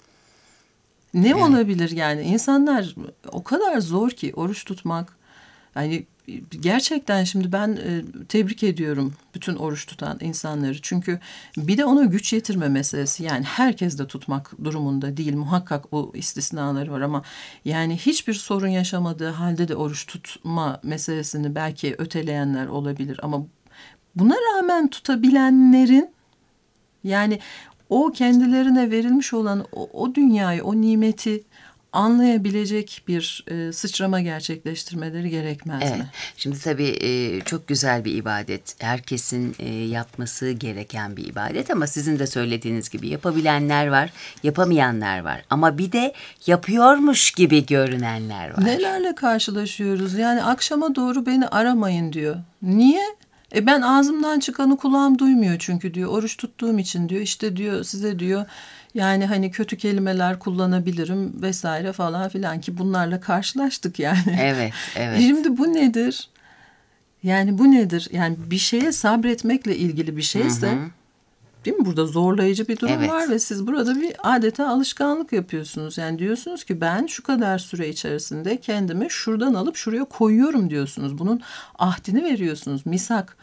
Ne yani. olabilir yani? İnsanlar o kadar zor ki oruç tutmak. Yani gerçekten şimdi ben e, tebrik ediyorum bütün oruç tutan insanları. Çünkü bir de ona güç yetirme meselesi. Yani herkes de tutmak durumunda değil. Muhakkak bu istisnaları var ama yani hiçbir sorun yaşamadığı halde de oruç tutma meselesini belki öteleyenler olabilir. Ama buna rağmen tutabilenlerin yani o kendilerine verilmiş olan o, o dünyayı, o nimeti anlayabilecek bir e, sıçrama gerçekleştirmeleri gerekmez evet. mi? Şimdi tabii e, çok güzel bir ibadet. Herkesin e, yapması gereken bir ibadet ama sizin de söylediğiniz gibi yapabilenler var, yapamayanlar var. Ama bir de yapıyormuş gibi görünenler var. Nelerle karşılaşıyoruz? Yani akşama doğru beni aramayın diyor. Niye? E ben ağzımdan çıkanı kulağım duymuyor çünkü diyor. Oruç tuttuğum için diyor. İşte diyor size diyor yani hani kötü kelimeler kullanabilirim vesaire falan filan ki bunlarla karşılaştık yani. Evet, evet. Şimdi bu nedir? Yani bu nedir? Yani bir şeye sabretmekle ilgili bir şeyse, hı hı. değil mi? Burada zorlayıcı bir durum evet. var ve siz burada bir adeta alışkanlık yapıyorsunuz. Yani diyorsunuz ki ben şu kadar süre içerisinde kendimi şuradan alıp şuraya koyuyorum diyorsunuz. Bunun ahdini veriyorsunuz. Misak.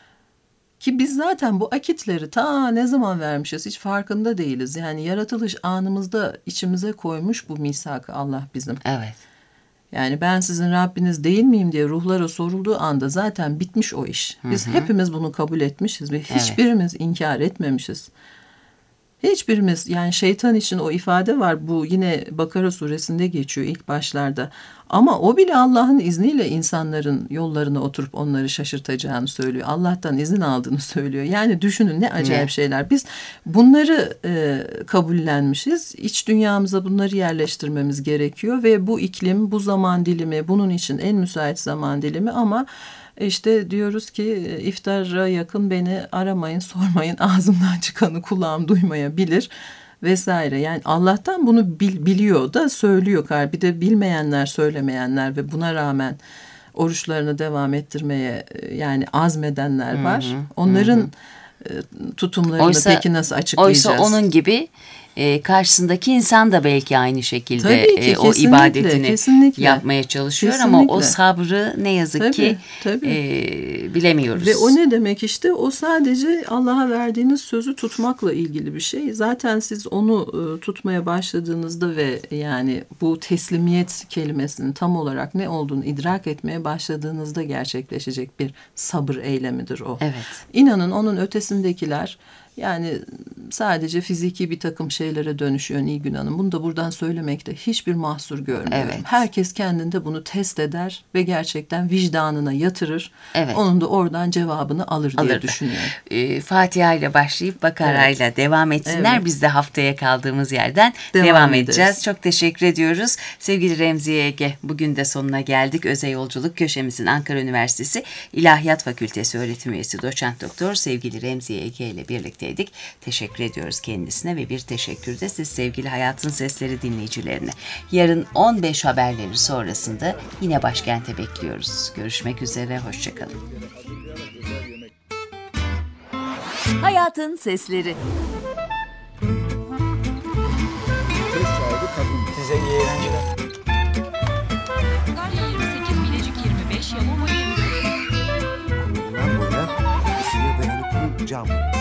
Ki biz zaten bu akitleri ta ne zaman vermişiz hiç farkında değiliz. Yani yaratılış anımızda içimize koymuş bu misak Allah bizim. Evet. Yani ben sizin Rabbiniz değil miyim diye ruhlara sorulduğu anda zaten bitmiş o iş. Biz hı hı. hepimiz bunu kabul etmişiz ve hiçbirimiz evet. inkar etmemişiz. Hiçbirimiz yani şeytan için o ifade var. Bu yine Bakara suresinde geçiyor ilk başlarda. Ama o bile Allah'ın izniyle insanların yollarına oturup onları şaşırtacağını söylüyor. Allah'tan izin aldığını söylüyor. Yani düşünün ne acayip ne? şeyler. Biz bunları e, kabullenmişiz. İç dünyamıza bunları yerleştirmemiz gerekiyor. Ve bu iklim, bu zaman dilimi bunun için en müsait zaman dilimi ama... İşte diyoruz ki iftara yakın beni aramayın, sormayın, ağzımdan çıkanı kulağım duymayabilir vesaire. Yani Allah'tan bunu bil, biliyor da söylüyor. Bir de bilmeyenler, söylemeyenler ve buna rağmen oruçlarını devam ettirmeye yani azmedenler var. Hı hı, Onların hı. tutumlarını oysa, peki nasıl açıklayacağız? Oysa onun gibi... E, karşısındaki insan da belki aynı şekilde ki, e, o ibadetini kesinlikle. yapmaya çalışıyor kesinlikle. ama o sabrı ne yazık tabii, ki tabii. E, bilemiyoruz. Ve o ne demek işte o sadece Allah'a verdiğiniz sözü tutmakla ilgili bir şey. Zaten siz onu e, tutmaya başladığınızda ve yani bu teslimiyet kelimesinin tam olarak ne olduğunu idrak etmeye başladığınızda gerçekleşecek bir sabır eylemidir o. Evet. İnanın onun ötesindekiler yani sadece fiziki bir takım şeylere dönüşüyor Nilgün Hanım. Bunu da buradan söylemekte hiçbir mahsur görmüyorum. Evet. Herkes kendinde bunu test eder ve gerçekten vicdanına yatırır. Evet. Onun da oradan cevabını alır diye Alırdı. düşünüyorum. Ee, Fatiha ile başlayıp Bakara ile evet. devam etsinler. Evet. Biz de haftaya kaldığımız yerden devam, devam edeceğiz. Çok teşekkür ediyoruz. Sevgili Remziye Ege, bugün de sonuna geldik. Özel Yolculuk Köşemizin Ankara Üniversitesi İlahiyat Fakültesi öğretim üyesi doçent doktor sevgili Remziye Ege ile birlikte dedik. Teşekkür ediyoruz kendisine ve bir teşekkür de siz sevgili Hayatın Sesleri dinleyicilerine. Yarın on beş haberleri sonrasında yine başkente bekliyoruz. Görüşmek üzere, hoşçakalın. Hayatın Sesleri. Size iyi eğlenceler. yirmi sekiz Bilecik yirmi beş Yamama yirmi dört. Bundan boya ısıya dayanıklı cam.